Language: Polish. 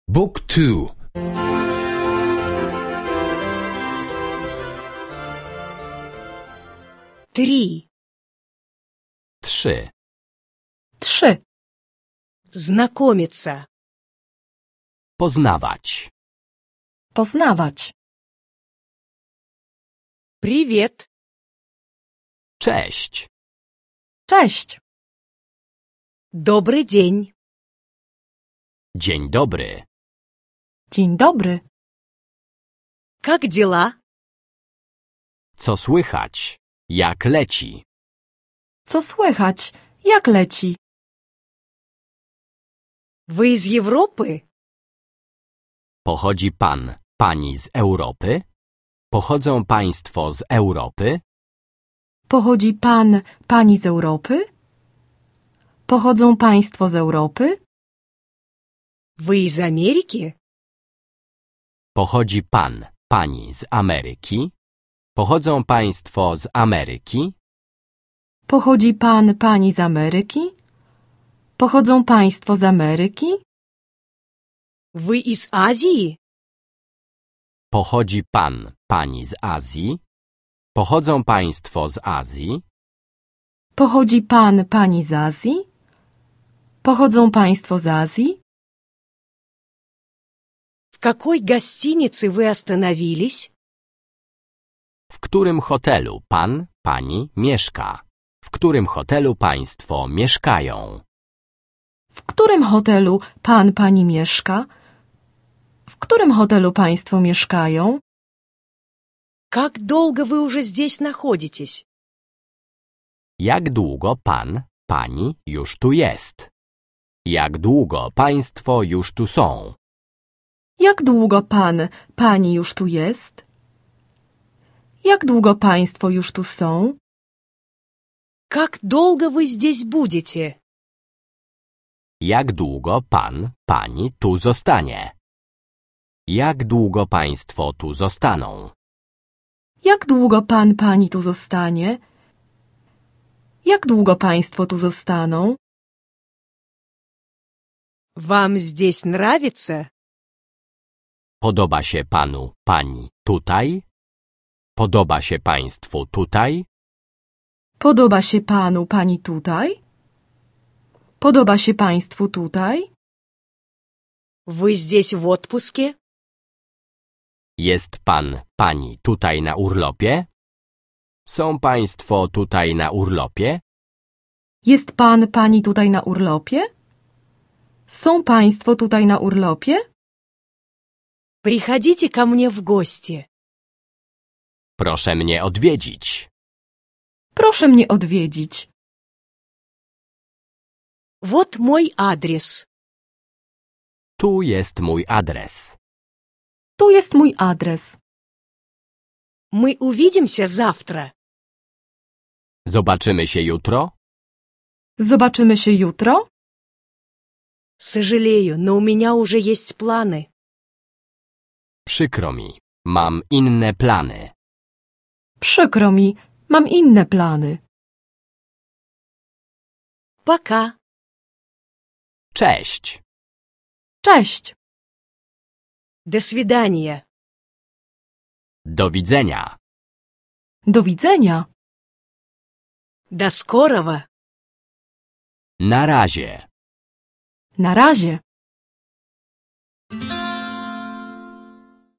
Book 2. Три. 3. 3. Знакомиться. Poznawać. Poznawać. Привет. Cześć. Cześć. Добрый день. Dzień dobry. Dzień dobry. Как дела? Co słychać? Jak leci? Co słychać? Jak leci? Вы из Европы? Pochodzi pan, pani z Europy? Pochodzą państwo z Europy? Pochodzi pan, pani z Europy? Pochodzą państwo z Europy? Вы из Америки? Pochodzi pan, pani z Ameryki? Pochodzą państwo z Ameryki? Pochodzi pan, pani z Ameryki? Pochodzą państwo z Ameryki? Вы из Азии? Pochodzi pan, pani z Azji? Pochodzą państwo z Azji? Pochodzi pan, pani z Azji? Pochodzą państwo z Azji? В какой гостинице вы остановились? W którym hotelu pan, pani mieszka? W którym hotelu państwo mieszkają? W którym hotelu pan, pani mieszka? W którym hotelu państwo mieszkają? Как долго вы уже здесь находитесь? Jak długo pan, pani już tu jest? Jak długo państwo już tu są? Jak długo pan, pani już tu jest? Jak długo państwo już tu są? Как долго вы здесь будете? Jak długo pan, pani tu zostanie? Jak długo państwo tu zostaną? Jak długo pan, pani tu zostanie? Jak długo państwo tu zostaną? Вам здесь нравится? Podoba się panu, pani tutaj? Podoba się państwu tutaj? Podoba się panu, pani tutaj? Podoba się państwu tutaj? Вы здесь в отпуске? Jest pan, pani tutaj na urlopie? Są państwo tutaj na urlopie? Jest pan, pani tutaj na urlopie? Są państwo tutaj na urlopie? Приходите ко мне в гости. Proszę mnie odwiedzić. Proszę mnie odwiedzić. Вот мой адрес. Tu jest mój adres. Tu jest mój adres. Мы увидимся завтра. Zobaczymy się jutro? Zobaczymy się jutro? Сожалею, но у меня уже есть планы. Przykro mi. Mam inne plany. Przykro mi, mam inne plany. Пока. Cześć. Cześć. До свидания. Do widzenia. Do widzenia. До скорого. Na razie. Na razie.